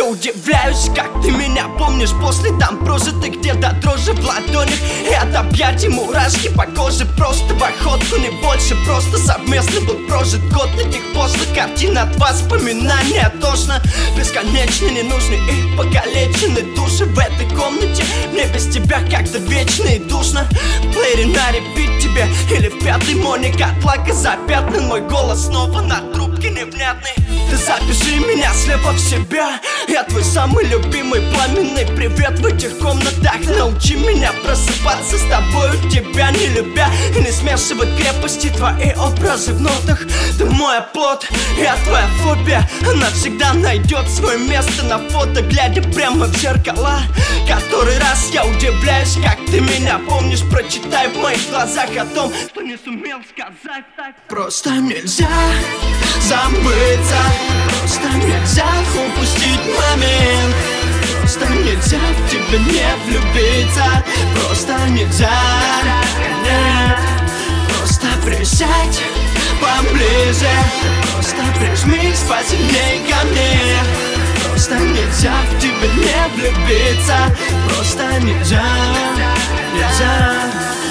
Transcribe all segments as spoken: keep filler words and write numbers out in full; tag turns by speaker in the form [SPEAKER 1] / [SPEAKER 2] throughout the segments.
[SPEAKER 1] удивляюсь, как ты меня помнишь после там прожитых где-то дрожи в ладонях и от объятий мурашки по коже. Просто в охотку, не больше, просто совместно был прожит год этих пошлых картин от воспоминания тошно. Бесконечно ненужны и покалечены души в этой комнате. Мне без тебя как-то вечно и душно. В плеере на репит тебе или в пятый моник от лака запятнан. Мой голос снова на трубке невнятный. Ты запиши меня слепо в себя. Я твой самый любимый пламенный привет в этих комнатах. Научи меня просыпаться с тобою, тебя не любя, и не смешивать крепости твои образы в нотах. Ты мой оплот, я твоя фобия. Она всегда найдет свое место на фото, глядя прямо в зеркала. Который раз я удивляюсь, как ты меня помнишь. Прочитай в моих глазах о том, что не сумел сказать. Просто нельзя забыться, просто нельзя упустить момент. Просто нельзя в тебя не влюбиться. Просто нельзя, нет. Просто присядь поближе, просто прижмись посильней ко мне. Просто нельзя в тебя не влюбиться. Просто нельзя, нельзя,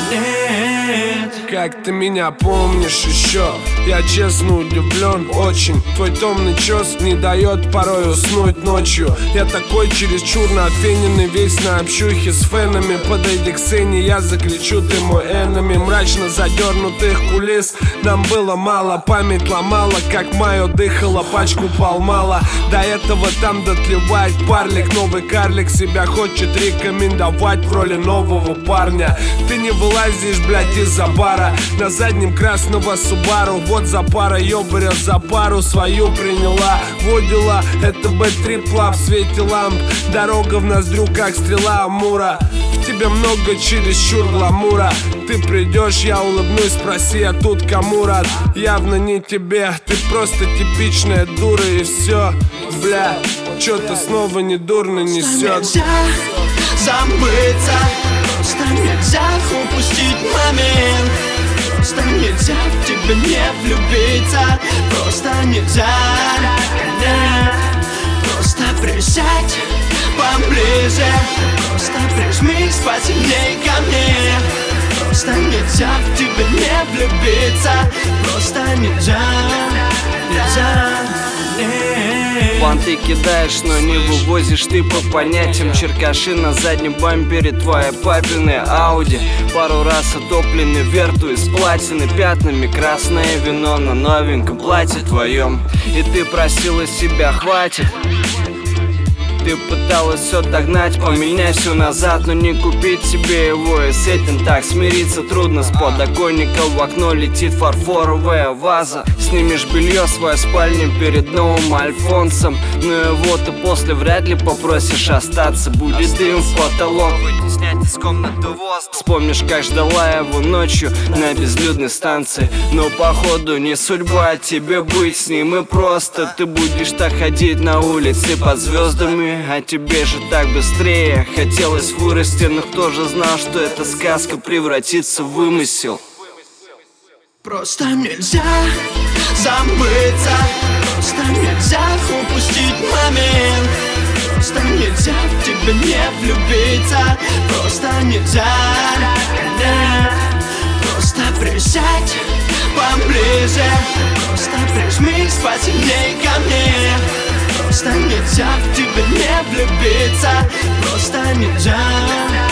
[SPEAKER 1] нет.
[SPEAKER 2] Как ты меня помнишь еще? Я честно удивлен очень. Твой томный чес не дает порой уснуть ночью. Я такой чересчур нафененный, весь на общухе с фенами. Подойди к сцене, я закричу, ты мой enemy. Мрачно задернутых кулис нам было мало. Память ломала, как мое дыхало, пачку полмала. До этого там дотлевает парлик. Новый карлик себя хочет рекомендовать в роли нового парня. Ты не вылазишь, блядь, из-за бара. На заднем красного Субару. Вот за пара ёбаря за пару свою приняла. Водила, это бэт-трипла в свете ламп. Дорога в ноздрю, как стрела Амура. В тебе много чересчур гламура. Ты придешь, я улыбнусь, спроси, а тут кому рад? Явно не тебе, ты просто типичная дура и все. Бля, чё-то снова не дурно несет.
[SPEAKER 1] Просто нельзя забыться, просто нельзя упустить момент. Просто нельзя в тебя не влюбиться. Просто нельзя, нет. Просто присядь поближе, просто прижмись посильней ко мне. Просто нельзя в тебя не влюбиться. Просто нельзя, нельзя, нет.
[SPEAKER 3] Понты кидаешь, но не вывозишь ты по понятиям. Черкаши на заднем бампере, твоя папины Ауди. Пару раз отопленный верту из платины пятнами. Красное вино на новеньком платье твоем. И ты просила себя, хватит. Ты пыталась все догнать, поменять все назад, но не купить себе его. И с этим так смириться трудно. С подоконника в окно летит фарфоровая ваза. Снимешь белье свое в спальне перед новым альфонсом. Но его ты после вряд ли попросишь остаться. Будет дым в потолок, вытеснять из комнаты воздух. Вспомнишь, как ждала его ночью на безлюдной станции. Но походу не судьба тебе быть с ним. И просто ты будешь так ходить на улице под звездами. А тебе же так быстрее хотелось вырасти. Но кто же знал, что эта сказка превратится в вымысел?
[SPEAKER 1] Просто нельзя забыться, просто нельзя упустить момент. Просто нельзя в тебя не влюбиться. Просто нельзя, нет. Просто присядь поближе, просто прижмись посильней ко мне. Просто нельзя в тебя не влюбиться. Просто нельзя.